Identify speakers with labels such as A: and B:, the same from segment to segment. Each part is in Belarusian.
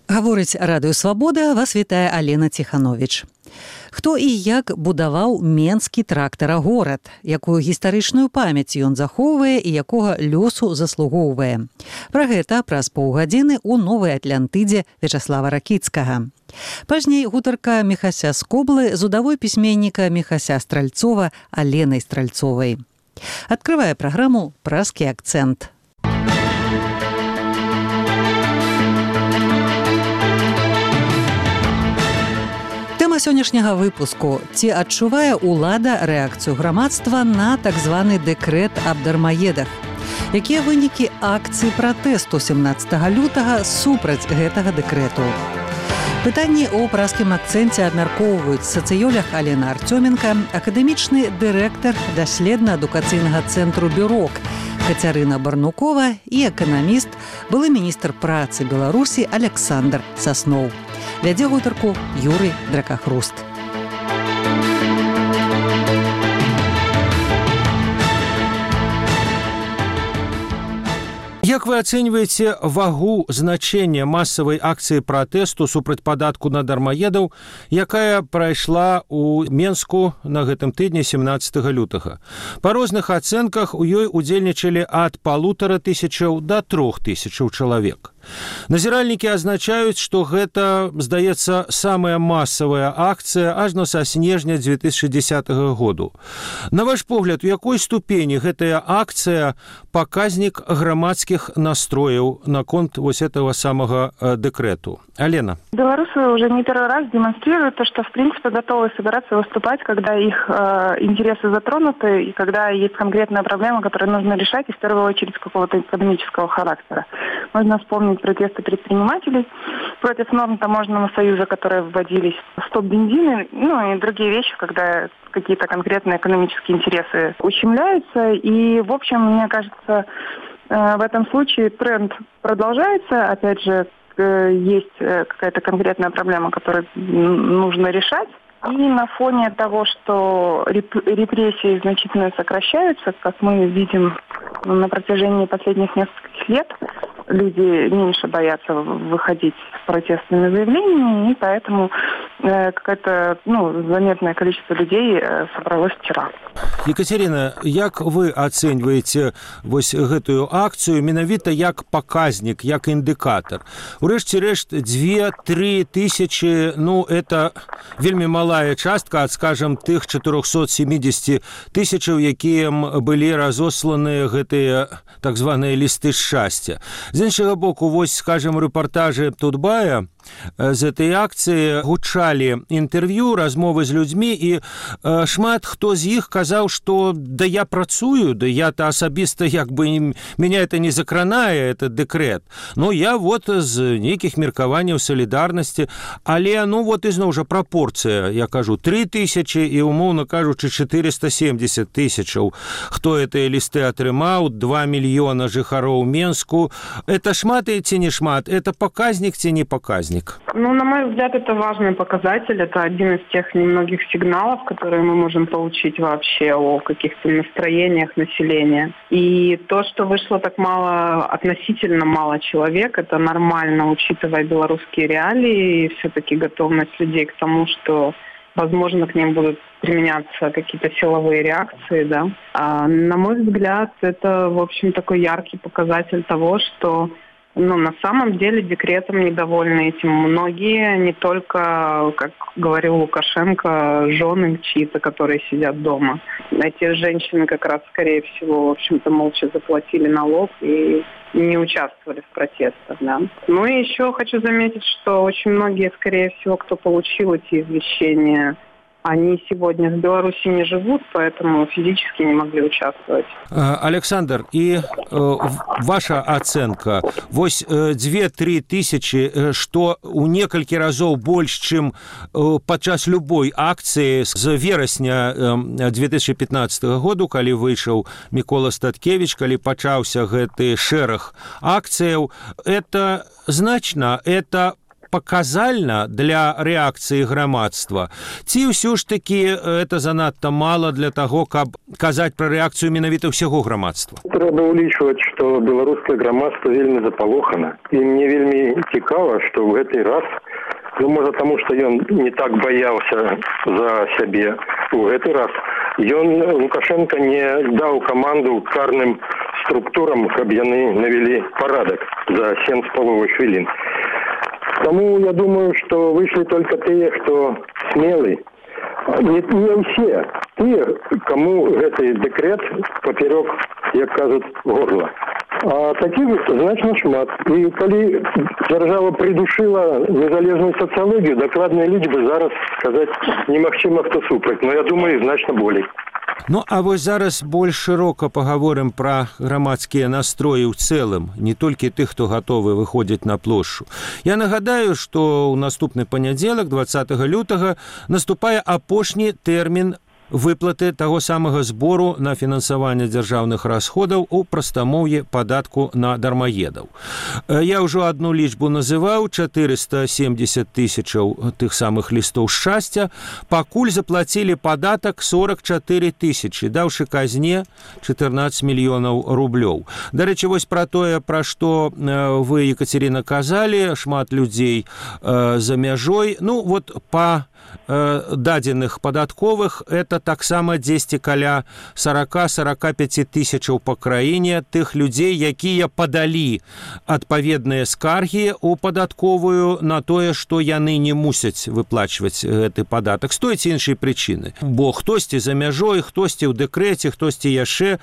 A: Гаворыць Радыё Свабода, вас вітае Алена Ціхановіч. Хто і як будаваў Менскі трактарагорад, якую гістарычную памяць ён захоўвае і якога лёсу заслугоўвае. Пра гэта праз паўгадзіны ў Новай Атлантыдзе Вячаслава Ракіцкага. Пазней гутарка Міхася Скоблы з удавой пісьменніка Міхася Стральцова Аленай Стральцовай. Адкрывае праграму «Празкі акцэнт». Тэма сённяшняга выпуску. Ці адчувае ўлада рэакцыю грамадства на так званы дэкрэт аб дармаедах? Якія вынікі акцыі пратэсту 17 лютага супраць гэтага дэкрэту? Пытанні о празкім акцэнце абмяркоўваюць сацыёлог Алена Артёменка, акадэмічны дырэктар даследна-адукацыйнага цэнтру «Бюрок» Кацярына Барнукова і эканаміст, былы міністр працы Беларусі Александр Сасноў. Вядзе гутарку Юрый Дракахруст.
B: Як вы ацэньваеце вагу значэння масавай акцыі пратэсту супраць падатку на дармаедаў, якая прайшла ў Менску на гэтым тыдні 17 лютага? Па розных ацэнках у ёй удзельнічалі ад 1500 да 3000 чалавек. Назіральнікі азначаюць, што гэта, здаецца, самая масавая акцыя ажно са снежня 2010 году. На ваш погляд, у якой ступені гэтая акцыя паказнік грамадскіх настрояў наконт вось этого самого декрету? Алена.
C: Белорусы уже не первый раз демонстрируют то, что в принципе готовы собираться выступать, когда их интересы затронуты и когда есть конкретная проблема, которую нужно решать, и в первую очередь какого-то экономического характера. Можно вспомнить протесты предпринимателей против норм таможенного союза, которые вводились, стоп-бензины, и другие вещи, когда какие-то конкретные экономические интересы ущемляются. И, в общем, мне кажется, в этом случае тренд продолжается. Опять же, есть какая-то конкретная проблема, которую нужно решать. И на фоне того, что репрессии значительно сокращаются, как мы видим на протяжении последних нескольких лет, люди меньше боятся выходить с протестными заявлениями, и поэтому какое-то заметное количество людей собралось вчера.
B: Екатерина, як вы ацэньваеце вось гэтую акцыю менавіта як паказнік, як індыкатар? Урэшце рэшт 2-3 тысячи, это вельмі малая частка ад, скажем, тых 470 тысячаў, якія былі разосланы гэтыя так званыя лісты шчасця. З іншага боку, вось, скажем, рэпартажы Тутбая з этой акцыі гучалі інтэрв'ю, размовы з людзьмі, і шмат хто з іх казаў, што да я працую, да я-то асабіста меня это не закранае, этот дэкрэт. Я з нейкіх меркаванняў салідарнасці, але ізноў жа прапорцыя, я кажу, 3000 і, умоўна кажучы, 470 тысячаў. Хто гэтыя лісты атрымаў, 2 мільёна жыхароў Менску. Это шмат ці не шмат? Это паказнік ці не паказнік?
C: На мой взгляд, это важный показатель. Это один из тех немногих сигналов, которые мы можем получить вообще о каких-то настроениях населения. И то, что вышло так мало, относительно мало человек, это нормально, учитывая белорусские реалии и все-таки готовность людей к тому, что, возможно, к ним будут применяться какие-то силовые реакции, да. На мой взгляд, это, в общем, такой яркий показатель того, что на самом деле декретом недовольны этим многие, не только, как говорил Лукашенко, жены чьи-то, которые сидят дома. Эти женщины как раз, скорее всего, в общем-то, молча заплатили налог и не участвовали в протестах, да. И еще хочу заметить, что очень многие, скорее всего, кто получил эти извещения, они сегодня в Беларуси не живут, поэтому физически не могли участвовать.
B: Александр, и ваша оценка, вось 2-3 тысячи, что у некалькі разоў больш, чым падчас любой акцыі з верасня 2015 году, калі выйшаў Мікола Статкевич, калі пачаўся гэты шэраг акцыяў, это значна, это паказальна для рэакцыі грамадства, ці ўсё ж такі это занадта мала для таго, каб казаць пра рэакцыю менавіта ўсяго грамадства?
D: Трэба ўлічваць, што беларускае грамадства вельмі запалохана. І мне вельмі цікава, што ў гэты раз, можа, таму, што ён не так баяўся за сябе, у гэты раз Лукашенко не даў каманду карным структурам, каб яны навялі парадак за 7,5 хвілін. Таму я думаю, што выйшлі толькі тыя, хто смелы. Не ўсе. Тыя, каму гэты дэкрэт папярок, як кажуць, горла. А таких значна шмат. І калі дзяржава придушила незалежную социологию, докладные лічбы зараз сказать немагчыма, хто супраць. Но я думаю, значна болей.
B: Ну, а вось зараз больш шырока паговорым пра грамадскія настроі ў цэлым, не толькі тых, хто гатовы выходзіць на плошчу. Я нагадаю, што ў наступны панядзелак, 20 лютага, наступае апошні тэрмін выплаты таго самага збору на фінансаванне дзяржаўных расходаў у прастамоўі падатку на дармаедаў. Я ўжо адну лічбу называў, 470 тысячаў тых самых лістоў шчасця, пакуль заплацілі падатак 44 тысячы, даўшы казне 14 мільёнаў рублёў. Дарэчы, вось пра тое, пра што вы, Екатерина, казалі, шмат людзей за мяжой, ну вот па дадзеных падатковых, это таксама дзесьці каля 40-45 тысячаў па краіне тых людзей, якія падалі адпаведныя скаргі ў падатковую на тое, што яны не мусяць выплачваць гэты падатак з той ці іншай прычыны. Бо хтосьці за мяжой, хтосьці ў дэкрэце, хтосьці яшчэ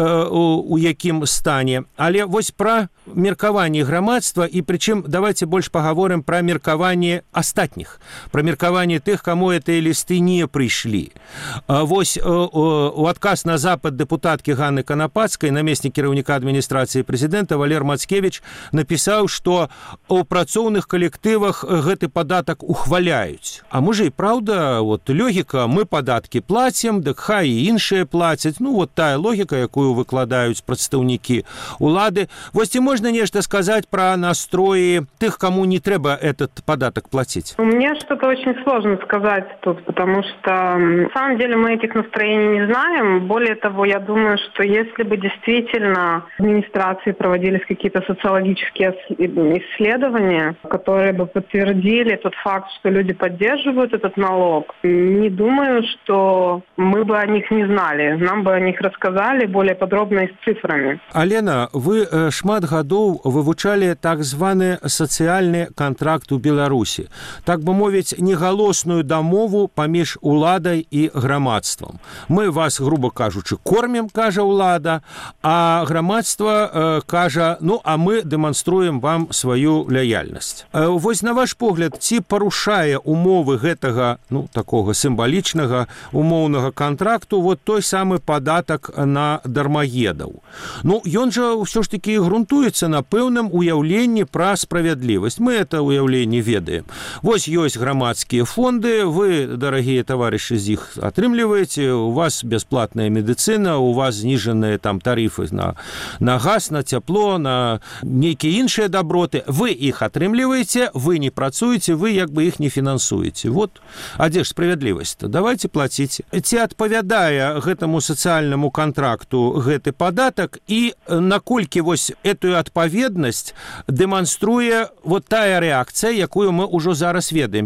B: у якім стане. Але вось пра меркаванне грамадства, і прычым давайте больш паговорым пра меркаванне астатніх, пра меркаванне тых, кому гэтыя лісты не прыйшлі. Вось у адказ на запад дэпутаткі Ганны Канапацкай, намеснік кіраўніка адміністрацыі прэзідэнта Валер Мацкевіч напісаў, што у працоўных калектывах гэты падатак ухваляюць. А можа і праўда, вот логіка, мы падаткі плацім, дык хай і іншыя плацяць. Ну, вот тая логіка, якую выкладаюць прадстаўнікі улады. Вось ці можна нешта сказаць пра настроі тых, кому не трэба этот падатак плаціць?
C: Мне что-то очень сложно сказать тут, потому что на самом деле мы этих настроений не знаем. Более того, я думаю, что если бы действительно в администрации проводились какие-то социологические исследования, которые бы подтвердили тот факт, что люди поддерживают этот налог, не думаю, что мы бы о них не знали. Нам бы о них рассказали более подробно и с цифрами.
B: Алена, вы шмат гадоў вывучалі так званы сацыяльны кантракт у Беларусі. Так бы мовіць, негалосную дамову паміж уладай і грамадствам. Мы вас, грубо кажучы, кормім, кажа ўлада, а грамадства кажа, ну, а мы дэманструем вам сваю лаяльнасць. Вось на ваш погляд, ці парушае умовы гэтага, ну, такога сімвалічнага умоўнага кантракту вот той самы падатак на дармаедаў? Ну, ён жа ўсё ж такі грунтуецца на пэўным уяўленні пра справядлівасць. Мы это уяўленне ведаем. Вось ёсць грамадскія фонды, вы, дарагія таварышы, з іх атрымліваеце, у вас бясплатная медыцына, у вас зніжаныя там тарыфы на газ, на цяпло, на нейкія іншыя даброты. Вы іх атрымліваеце, вы не працуеце, вы як бы іх не фінансуеце. Вот, а дзе ж справядлівасць-то? Давайте плаціце. Ці адпавядае гэтаму сацыяльнаму кантракту гэты падатак, і наколькі вось эту адпаведнасць дэманструе вот тая рэакцыя, якую мы ўжо зараз ведаем.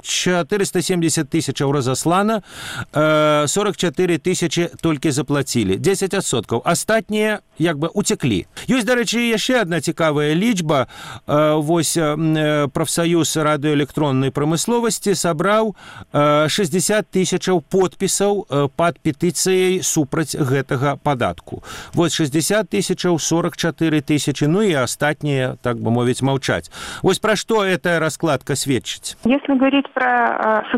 B: 470 тысячаў разаслана, 44 тысячы толькі заплацілі. 10%. Астатнія як бы уцеклі. Ёсць, дарэчы, яшчэ адна цікавая лічба. Вось прафсаюз радыёэлектроннай прамысловасці сабраў 60 тысячаў подпісаў пад петыцыяй супраць гэтага падатку. Вось 60 тысячаў, 44 тысячи, ну и астатнія, так бы мовіць, маўчаць. Вось пра што эта раскладка сведчыць?
E: Если говорить про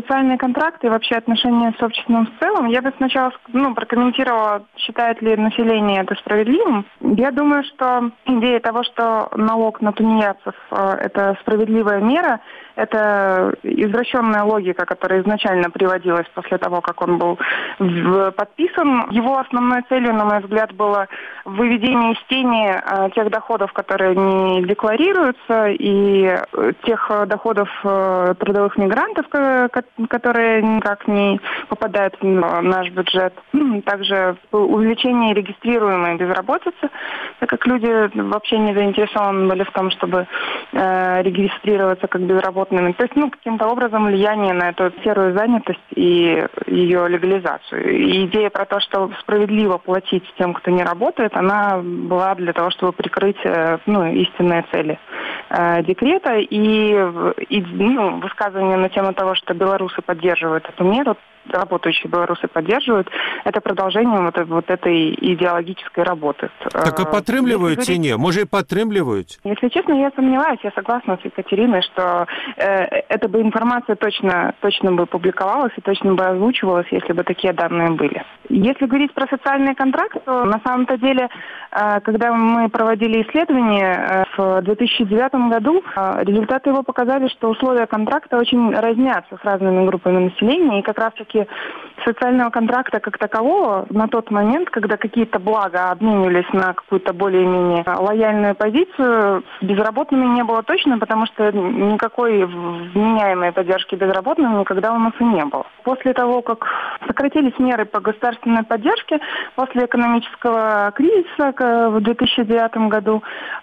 C: социальные контракты и вообще отношения с обществом в целом, я бы сначала прокомментировала, считает ли население это справедливым. Я думаю, что идея того, что налог на тунеядцев – это справедливая мера, это извращенная логика, которая изначально приводилась после того, как он был подписан. Его основной целью, на мой взгляд, было выведение из тени тех доходов, которые не декларируются, и тех доходов трудовых мигрантов, которые никак не попадают в наш бюджет. Также увеличение регистрируемой безработицы, так как люди вообще не заинтересованы были в том, чтобы регистрироваться как безработные. То есть, каким-то образом влияние на эту серую занятость и ее легализацию. И идея про то, что справедливо платить тем, кто не работает, она была для того, чтобы прикрыть истинные цели декрета. И высказывание на тему того, что белорусы поддерживают эту меру, работающие белорусы поддерживают, это продолжение вот этой идеологической работы.
B: Так а падтрымліваюць ці не? Можа і падтрымліваюць?
C: Если честно, я сомневаюсь, я согласна с Екатериной, что эта бы информация точно бы публиковалась и точно бы озвучивалась, если бы такие данные были. Если говорить про социальный контракт, то на самом-то деле, когда мы проводили исследование в 2009 году, результаты его показали, что условия контракта очень разнятся с разными группами населения, и как раз-таки социального контракта как такового на тот момент, когда какие-то блага обменивались на какую-то более-менее лояльную позицию, с безработными не было точно, потому что никакой вменяемой поддержки безработным никогда у нас и не было. После того, как сократились меры по государственной поддержке, после экономического кризиса в 2009 году,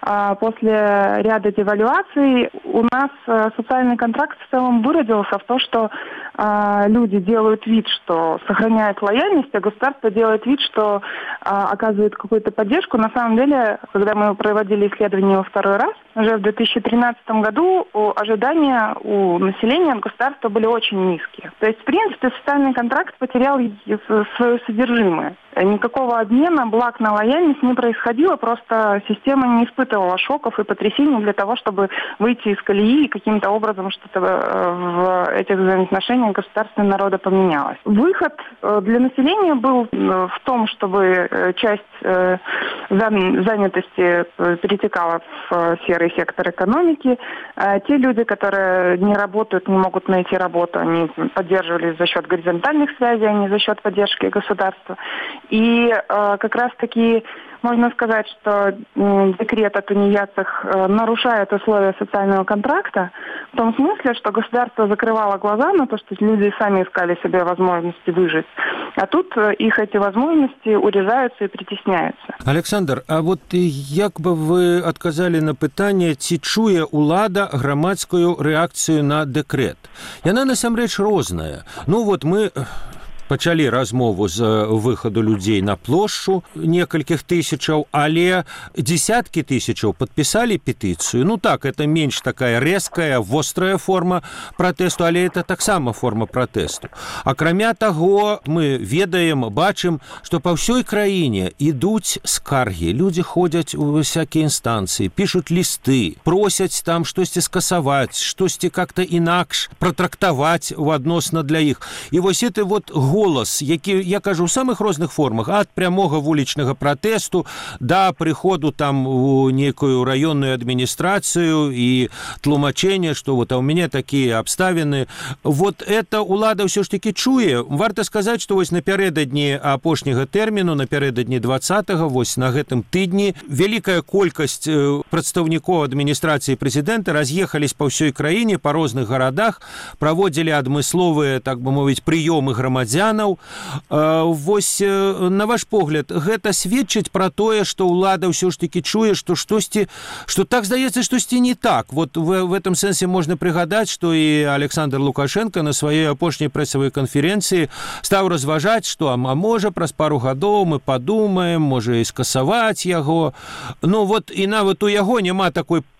C: после ряда девальваций, у нас социальный контракт в целом выродился в то, что люди делают вид, что сохраняют лояльность, а государство делает вид, что оказывает какую-то поддержку. На самом деле, когда мы проводили исследование во второй раз, уже в 2013 году ожидания у населения от государства были очень низкие. То есть, в принципе, социальный контракт потерял свое содержимое. Никакого обмена благ на лояльность не происходило, просто система не испытывала шоков и потрясений для того, чтобы выйти из колеи и каким-то образом что-то в этих взаимоотношениях государства и народа поменялось. Выход для населения был в том, чтобы часть занятости перетекала в серый сектор экономики. Те люди, которые не работают, не могут найти работу, они поддерживались за счет горизонтальных связей, а не за счет поддержки государства. И как раз-таки можно сказать, что декрет о тунеядцах нарушает условия социального контракта в том смысле, что государство закрывало глаза на то, что люди сами искали себе возможности выжить. А тут их эти возможности урезаются и притесняются.
B: Александр, а вот як бы вы адказалі на пытанне, ці чуе ўлада грамадскую рэакцыю на дэкрэт? Яна насамрэч розная. Мы пачалі размову з выхаду людзей на плошчу некалькіх тысячаў, але десяткі тысячаў падпісалі петыцыю. Так, это менш такая рэзкая, вострая форма пратэсту, але это таксама форма пратэсту. Акрамя таго, мы ведаем, бачым, што па ўсёй краіне ідуць скаргі. Людзі ходзяць у всякія інстанцыі, пішуць лісты, просяць там штосьці скасаваць, штосьці как-то інакш пратрактаваць адносна для іх. І вось это голас, які, я кажу, у самых розных формах, ад прямога вулічнага пратэсту да прыходу там у некую раённую адміністрацыю і тлумачэнне, што а у мяне такія абставіны. Это ўлада ўсё ж такі чуе. Варта сказаць, што напярэдадні апошняга тэрміну, напярэдадні 20-го, на гэтым тыдні вялікая колькасць прадстаўнікоў адміністрацыі прэзідэнта раз'ехались па ўсёй краіне, па розных гарадах, праводзілі адмысловыя, так бы мовіць, прыёмы грамадзян. На ваш погляд, гэта сведчыць пра тое, што ўлада ўсё ж такі чуе, што так здаецца, штосьці не так. В этом сэнсе можна прыгадаць, што і Александр Лукашенко на сваёй апошняй прэсавай канферэнцыі стаў разважаць, што можа праз пару гадоў мы падумаем, можа і скасаваць яго. І нават у яго няма такой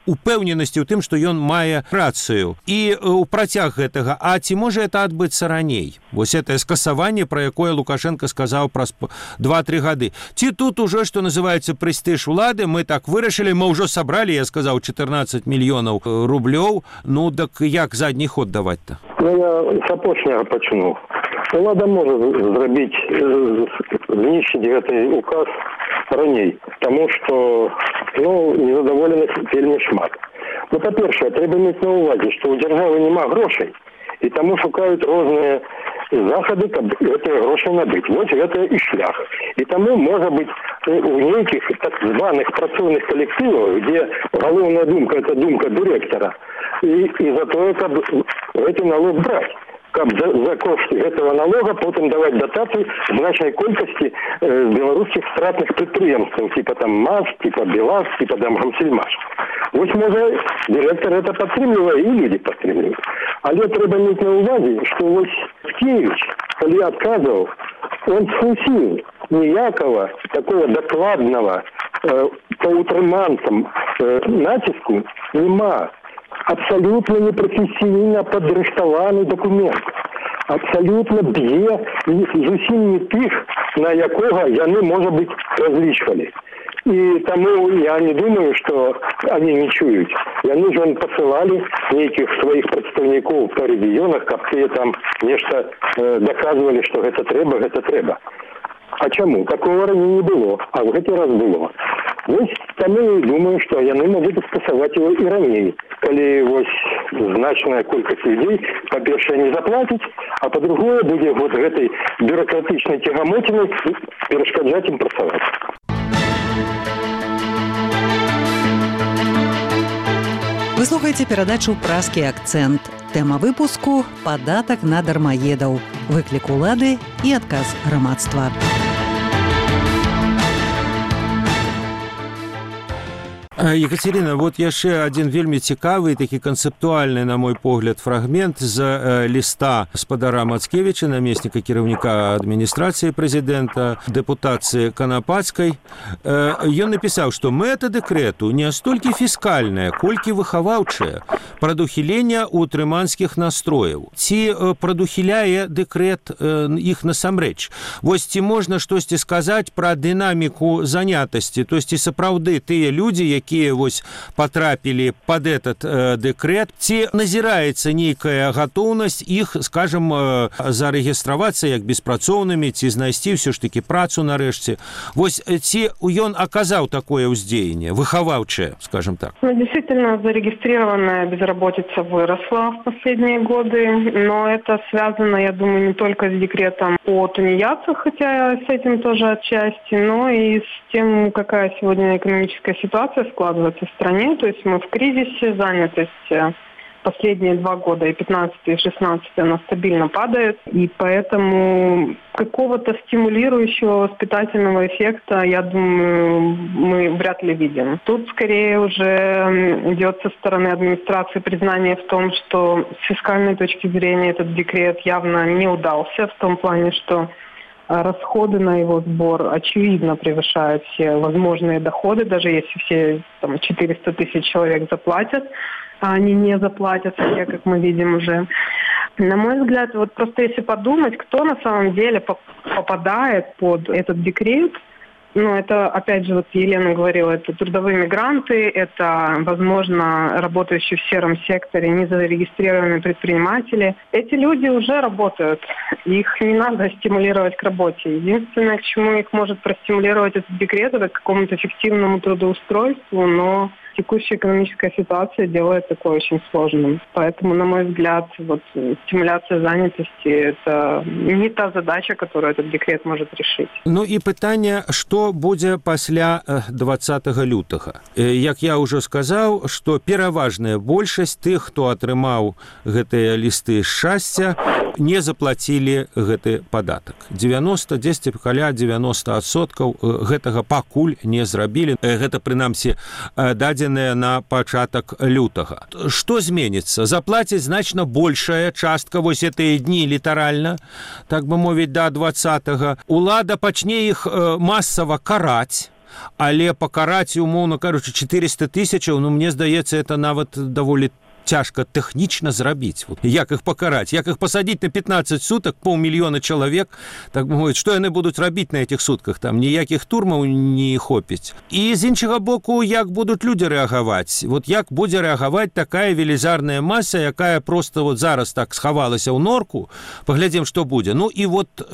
B: упэўненасці ў тым, што ён мае рацыю. І ў працяг гэтага, а ці можа это адбыцца раней? Вось гэтае скасаванне, пра якое Лукашенко сказаў праз 2-3 гады. Ці тут уже, што называецца, прэстыж улады, мы так вырашылі, мы ўжо сабралі, я сказаў, 14 мільёнаў рублёў, ну так як задні ход даваць-то?
D: Ну, я з апошняга пачну. Улада можа зрабіць, знішчыць гэты указ раней, таму што незадаволеных вельмі шмат. Ну, па-першае, трэба мець на ўвазе, што ў дзяржавы няма грошай, і таму шукаюць розныя захады, каб гэтыя грошы набыць. Вось гэта і шлях. І таму, можа быць, у нейкіх так званых працоўных калектывах, дзе галоўная думка – это думка дырэктара, і за тое, каб гэты налог браць. Каб за кошт гэтага налога потым даваць датацыі значнай колькасці беларускіх стратных прадпрыемстваў, типа там МАЗ, типа БелАЗ, типа там Гамсельмаш. Вось, можа, дырэктар это падтрымлівае, і людзі падтрымліваюць. Але трэба мець на ўвазе, што вось Скевіч, калі адказваў, он схусіў ніякага такого дакладнага па утрыманцам націску нема. Абсолютно непрофесійна падрыхтаваны документ. Абсолютно б'е зусім не тых, на якога яны, можа быць, разлічвалі. І таму я не думаю, што они не чуюць. Яны ж пасылалі нейкіх сваіх прадстаўнікоў па рэгіёнах, каб тыя там нешта даказвалі, што гэта трэба. А чаму? Такого раней не было, а в гэты раз было. Вось таму і думаю, што яны могуць скасаваць его і раней, калі вось значная колькасць людзей, па-першае, не заплаціць, а па-другое, будзе вот гэтай бюрократычнай цягамоцінай перашкаджаць ім працаваць.
A: Вы слухаеце перадачу «Празкі акцэнт». Тэма выпуску – падатак на дармаедаў, выклік улады і адказ грамадства.
B: Екатерина, вот яшчэ адзін вельмі цікавы, такі канцэптуальны, на мой погляд, фрагмент з ліста спадара Мацкевіча, намесніка кіраўніка адміністрацыі прэзідэнта, дэпутацыі Канапацкай. Ён напісаў, што мэта дэкрэту не столькі фіскальная, колькі выхаваўчая, прадухілення утрыманскіх настрояў. Ці прадухіляе дэкрэт іх насамрэч? Вось ці можна штосьці сказаць пра дынаміку занятасці, то есть ці сапраўды тыя людзі, якія вось потрапілі под этот дэкрэт, ці назіраецца нейкая гатоўнасць іх, скажем, зарэгістравацца як беспрацоўнымі, ці знайсці ўсё ж такі працу нарэшце. Вось ці ён аказаў такое ўздзеянне, выхаваўчае, скажем так?
C: Действительно, зарегистрированная безработица выросла в последние годы, но это связано, я думаю, не только с декретом о тунеядцах, хотя с этим тоже отчасти, но и с тем, какая сегодня экономическая ситуация складывается в стране. То есть мы в кризисе, занятость последние 2 года, и 15, и 16, она стабильно падает. И поэтому какого-то стимулирующего воспитательного эффекта, я думаю, мы вряд ли видим. Тут скорее уже идет со стороны администрации признание в том, что с фискальной точки зрения этот декрет явно не удался, в том плане, что расходы на его сбор очевидно превышают все возможные доходы, даже если все 400 тысяч человек заплатят, а они не заплатят, все, как мы видим уже. На мой взгляд, вот просто если подумать, кто на самом деле попадает под этот декрет, это, опять же, вот Елена говорила, это трудовые мигранты, это, возможно, работающие в сером секторе, незарегистрированные предприниматели. Эти люди уже работают, их не надо стимулировать к работе. Единственное, к чему их может простимулировать этот декрет, это к какому-то эффективному трудоустройству, но текущая экономическая ситуация делает такое очень сложным. Поэтому, на мой взгляд, стимуляция занятости – это не та задача, которую этот декрет может решить.
B: Ну і пытанне, што будзе пасля 20 лютага? Як я ўжо сказаў, што пераважная большасць тых, хто атрымаў гэтыя лісты шчасця, не заплацілі гэты падатак. 10 каля 90% гэтага пакуль не зрабілі. Гэта, прынамсі, дадзеныя на пачатак лютага. Што зменіцца? Заплаціць значна большая частка вось гэтыя дні літаральна, так бы мовіць, да 20-го. Улада пачне іх масава караць, але пакараць, умоўна кажучы, 400 тысячаў, ну, мне здаецца, это нават даволі цяжка тэхнічна зрабіць. Як іх пакараць? Як іх пасадзіць на 15 сутак, 500 000 чалавек? Так бы мовіць, што яны будуць рабіць на этих сутках? Там ніякіх турмаў не хопіць. І з іншага боку, як будуць людзі рэагаваць? Як будзе рэагаваць такая велізарная маса, якая проста зараз так схавалася ў норку? Паглядзім, што будзе. Ну і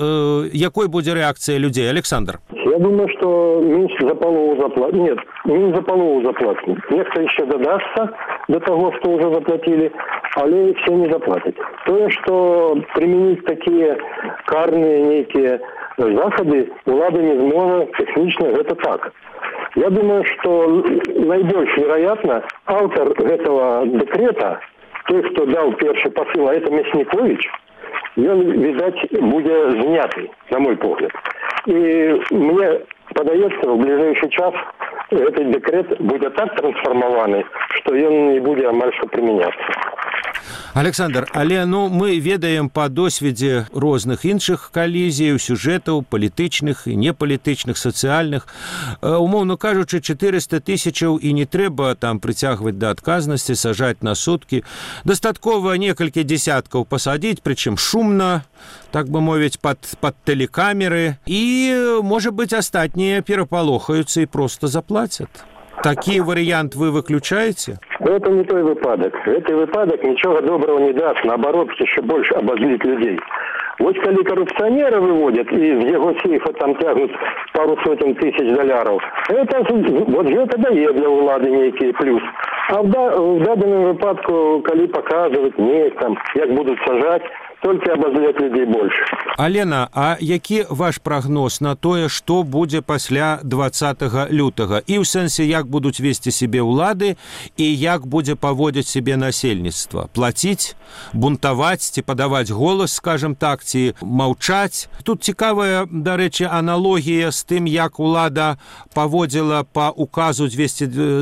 B: якой будзе рэакцыя людзей? Александр.
D: Я думаю, что меньше за полову заплатят. Нет, не за полову заплатят. Некто еще додастся до того, что уже заплатили, але все не заплатят. То, что применить такие карные некие заходы, улада не сможет технично, это так. Я думаю, что наибольше вероятно, автор этого декрета, той, кто дал первый посыл, а это Мясникович, он, видать, будет знятый, на мой погляд. И мне подается, в ближайший час этот декрет будет так трансформованы, что он не будет амаль что применяться.
B: Александр, але мы ведаем па досведзе розных іншых калізій, сюжэтаў, палітычных і непалітычных, сацыяльных. Умоўна кажучы, 400 тысячаў і не трэба там прыцягваць да адказнасці, сажаць на суткі. Дастаткова некалькі дзесяткаў пасадзіць, прычым шумна, так бы мовіць, пад тэлекамеры. І, можа быць, астатнія перапалохаюцца і проста заплацят. Такі варыянт вы выключаете?
D: Это не той выпадок. Этот выпадок ничего доброго не даст. Наоборот, еще больше обозлит людей. Вот когда коррупционера выводят и из его сейфа там тягнут пару сотен тысяч долларов, это дает для улады некий плюс. А в данном выпадку, когда показывают, нет, там, як будут сажать, только обозлять людей больше.
B: Алена, а які ваш прагноз на тое, што будзе пасля 20 лютага? І ў сэнсе, як будуць весці сябе ўлады і як будзе паводзіць сябе насельніцтва? Плаціць, бунтаваць, ці падаваць голас, скажем так, ці маўчаць? Тут цікавая, дарэчы, аналогія з тым, як улада паводзіла па указу 222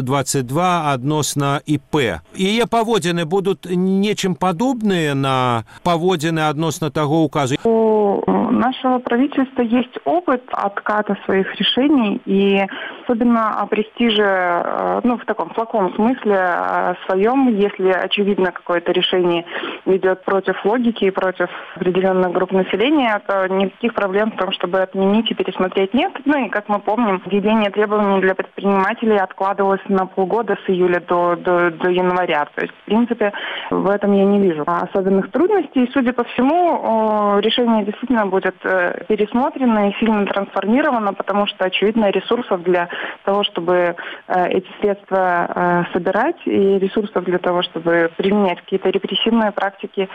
B: адносна ІП. Яе паводзіны будуць нечым падобныя на паводзіны относно того указа?
C: У нашего правительства есть опыт отката своих решений, и особенно о престиже, в таком плохом смысле своем, если очевидно какое-то решение ведет против логики и против определенных групп населения, то никаких проблем в том, чтобы отменить и пересмотреть нет. И, как мы помним, введение требований для предпринимателей откладывалось на полгода с июля до января. То есть, в принципе, в этом я не вижу особенных трудностей. Судя по всему, решение действительно будет пересмотрено и сильно трансформировано, потому что, очевидно, ресурсов для того, чтобы эти средства собирать, и ресурсов для того, чтобы применять какие-то репрессивные практики,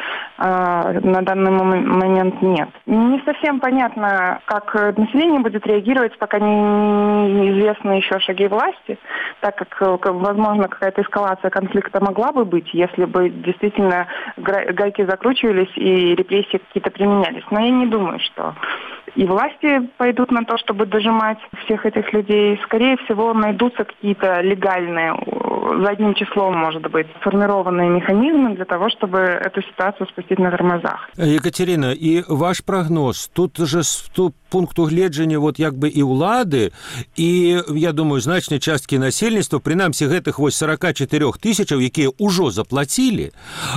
C: на данный момент нет. Не совсем понятно, как население будет реагировать, пока неизвестны еще шаги власти, так как, возможно, какая-то эскалация конфликта могла бы быть, если бы действительно гайки закручивались и репрессии какие-то применялись. Но я не думаю, что и власти пойдут на то, чтобы дожимать всех этих людей. Скорее всего, найдутся какие-то легальные, задним числом, может быть, сформированные механизмы для того, чтобы эту ситуацию спустить на тормозах.
B: Екатерина, і ваш прогноз, тут же з пункту гледжання як бы і ўлады, і, я думаю, значнай часткі насельніцтва, прынамсі гэтых 44 тысячаў, якія ўжо заплацілі,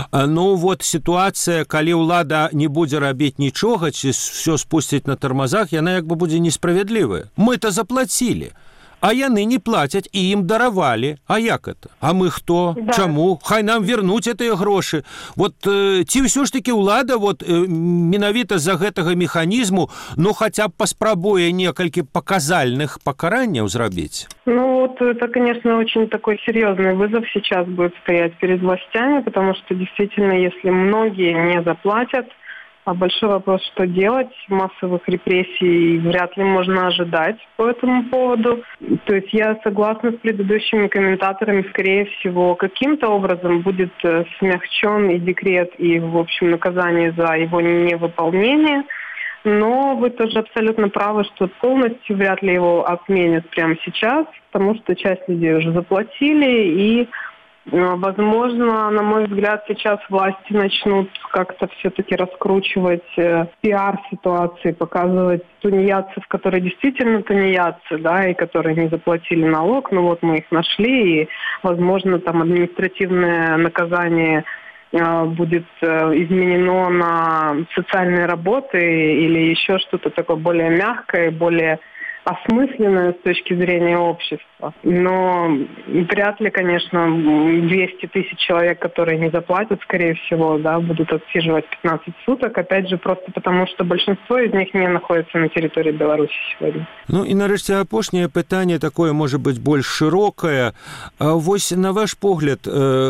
B: сітуацыя, калі ўлада не будзе рабіць нічога, ці все спусціць на тормозах, яна як бы будзе несправядлівая. Мы-то заплацілі, а яны не плацяць, і ім даравалі. А як это? А мы хто? Да. Чаму? Хай нам вернуць гэтыя грошы. Ці ўсё ж такі ўлада менавіта з-за гэтага механізму, хаця б паспрабуе некалькі паказальных пакаранняў зрабіць?
C: Это, конечно, очень такой серьезный вызов сейчас будет стоять перед властями, потому что действительно, если многие не заплатят, а большой вопрос, что делать. Массовых репрессий вряд ли можно ожидать по этому поводу. То есть я согласна с предыдущими комментаторами. Скорее всего, каким-то образом будет смягчен и декрет, и, в общем, наказание за его невыполнение. Но вы тоже абсолютно правы, что полностью вряд ли его отменят прямо сейчас, потому что часть людей уже заплатили, и Возможно, на мой взгляд, сейчас власти начнут как-то все-таки раскручивать пиар-ситуации, показывать тунеядцев, которые действительно тунеядцы, да, и которые не заплатили налог. Ну вот мы их нашли, и, возможно, там административное наказание будет изменено на социальные работы или еще что-то такое более мягкое, более осмысленное с точки зрения общества. Но вряд ли, конечно, 200 тысяч человек, которые не заплатят, скорее всего, да, будут отсиживать 15 суток. Опять же, просто потому, что большинство из них не находится на территории Беларуси сегодня.
B: Ну і нарэшце апошняе пытанне такое, можа быць, больш шырокае. Вось на ваш погляд,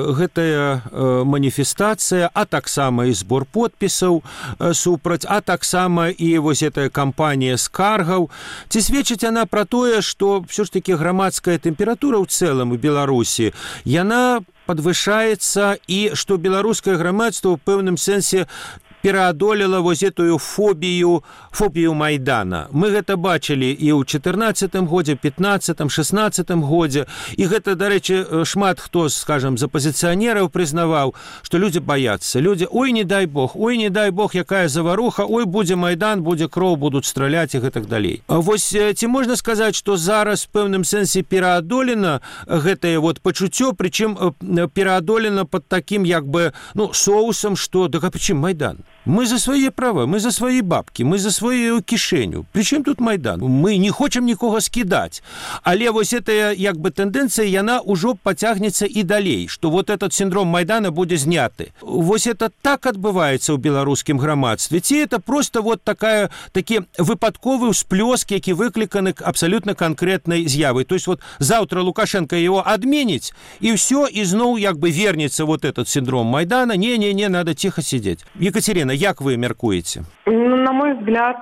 B: гэтая маніфестацыя, а таксама і збор подпісаў супраць, а таксама і вось гэтая кампанія скаргаў, ці сведчыць яна пра тое, што ўсё ж такі грамадская тэмпература ў цэлым у Беларусі, яна падвышаецца і што беларускае грамадства ў пэўным сэнсе пераадолела вось этую фобію Майдана. Мы гэта бачылі і ў 14-м годзе, 15-м, 16-м годзе, і гэта, дарэчы, шмат хто, скажам, з апазіцыянераў прызнаваў, што людзі баяцца. Людзі, ой, не дай бог, якая заваруха, ой, будзе Майдан, будзе кроў, будуць страляць і гэтак далей. Вось ці можна сказаць, што зараз в пэўным сэнсе пераадолена гэтае вот пачуццё, прычым пераадолена пад такім, як бы, соусам, што, да прычым Майдан? Мы за свае права, мы за свае бабкі, мы за сваю кішэню. Прычым тут Майдан? Мы не хочам нікога скідаць. Але вось гэтая, як бы, тэндэнцыя, яна ўжо пацягнецца і далей, што вот этот синдром Майдана будзе зняты. Вось это так адбываецца ў беларускім грамадстве? Ці это просто вот такі выпадковы ўсплёск, які выкліканы абсалютна канкрэтнай з'явай? То есть вот завтра Лукашенко его адменіць, і ўсё, і зноў, як бы, вернецца вот этот синдром Майдана. Не, надо тихо сидеть. Екатерина, як вы меркуете?
C: На мой взгляд,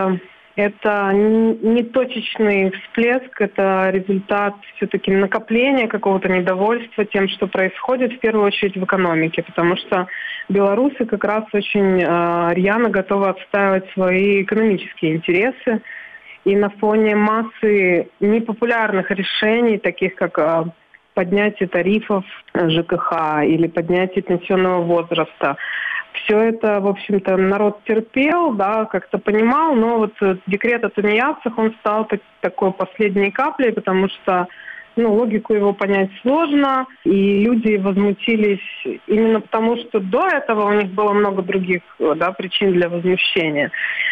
C: это не точечный всплеск, это результат все-таки накопления какого-то недовольства тем, что происходит, в первую очередь в экономике, потому что белорусы как раз очень рьяно готовы отстаивать свои экономические интересы. И на фоне массы непопулярных решений, таких как поднятие тарифов ЖКХ или поднятие пенсионного возраста, все это, в общем-то, народ терпел, да, как-то понимал, но вот декрет о тунеядцах, он стал такой последней каплей, потому что, логику его понять сложно, и люди возмутились именно потому, что до этого у них было много других, да, причин для возмущения.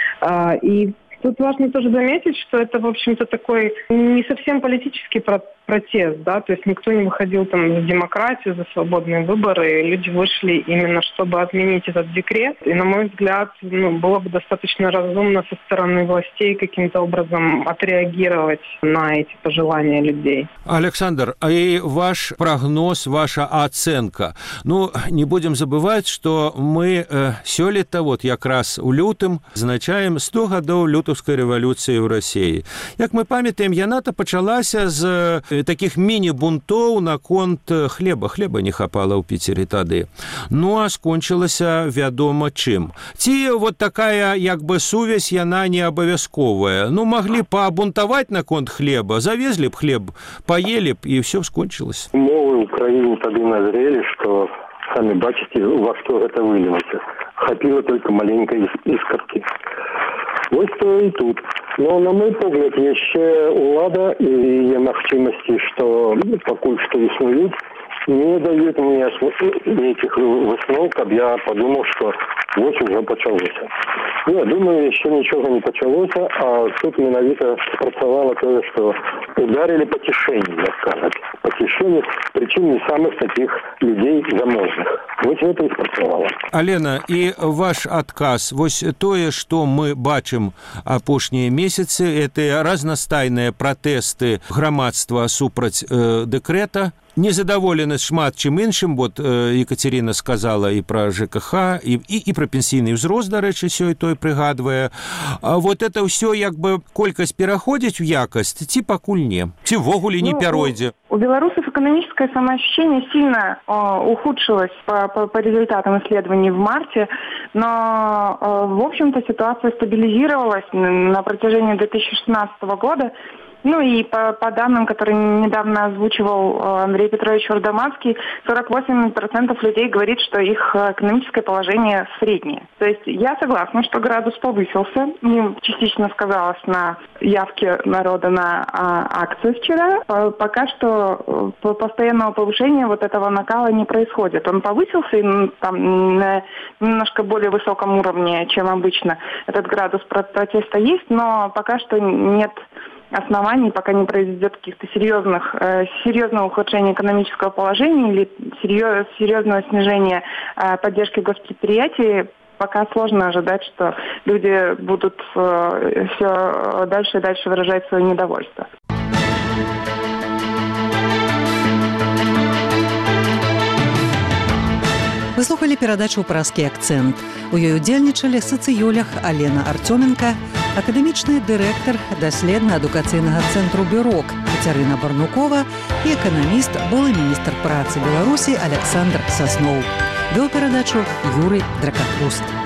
C: И тут важно тоже заметить, что это, в общем-то, такой не совсем политический протест, да, то есть никто не выходил там за демократию, за свободные выборы, люди вышли именно, чтобы отменить этот декрет, и, на мой взгляд, было бы достаточно разумно со стороны властей каким-то образом отреагировать на эти пожелания людей.
B: Александр, а и ваш прогноз, ваша оценка? Не будем забывать, что мы сёлета, вот как раз у лютым, значаем 100 годов лютовской революции в России. Як мы памятаем, яна-то пачалася з таких міні-бунтоў наконт хлеба. Хлеба не хапала ў Піцері тады. А скончылася, вядома, чым. Ці вот такая, як бы, сувязь, яна не абавязковая. Маглі пабунтаваць наконт хлеба, завезлі б хлеб, паелі б, і все скончылася.
D: Умовы ў краіне тады назрелі, што, самі бачыце, во што гэта вылілася. Хапіла только маленькой искорки. Вот то и тут. Но, на мой погляд, яшчэ улада і яе магчымасці, што пакуль што існуюць, не дают мне этих высноў, каб я подумал, что вот уже почалося. Я думаю, еще ничего не почалося, а тут менавіта спрацавала то, что ударили по кишени, так сказать. По кишени, причем не самых таких людей заможных. Вот это и спрацавала.
B: Алена, и ваш адказ, вось тое, што мы бачым апошнія месяцы, это разнастайныя пратэсты грамадства супраць дэкрэта, незадаволенасць шмат чым іншым, вот Екатерина сказала і пра ЖКХ, і пра пенсійны ўзрост, дарэчы, сёй той прыгадвае. Вот это ўсё, як бы, колькасць пераходзіць у якасць, ці пакуль не, ці ввогуле не пяройдзе.
E: У белорусов экономическое самоощущение сильно ухудшилось по результатам исследований в марте, но, в общем-то, ситуация стабилизировалась на протяжении 2016 года. Ну и по данным, которые недавно озвучивал Андрей Петрович Урдаманский, 48% людей говорит, что их экономическое положение среднее. То есть я согласна, что градус повысился. И частично сказалось на явке народа на акции вчера. Пока что постоянного повышения вот этого накала не происходит. Он повысился и там на немножко более высоком уровне, чем обычно. Этот градус протеста есть, но пока что нет оснований, пока не произойдет каких-то серьезного ухудшения экономического положения или серьезного снижения поддержки госпредприятий. Пока сложно ожидать, что люди будут все дальше и дальше выражать свое недовольство.
A: Вы слухали перадачу «Празкі акцэнт». У ёй удзельнічалі сацыёлог Алена Артёменка, акадэмічны дырэктар даследна-адукацыйнага цэнтру «Бюрок» Кацярына Барнукова і эканаміст, былы міністр працы Беларусі Александр Сасноў. Вёў перадачу Юрый Дракахруст.